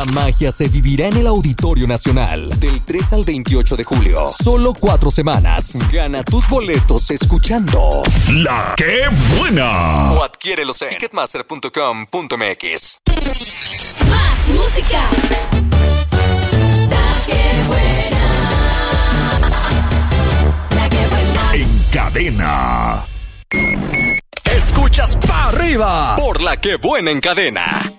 magia se vivirá en el Auditorio Nacional del 3 al 28 de julio. Solo 4 semanas. Gana tus boletos escuchando La Qué Buena. o adquiérelos en ticketmaster.com.mx. Más música. La que buena. La que buena. En cadena. Escuchas pa' arriba por La Que Buena en cadena.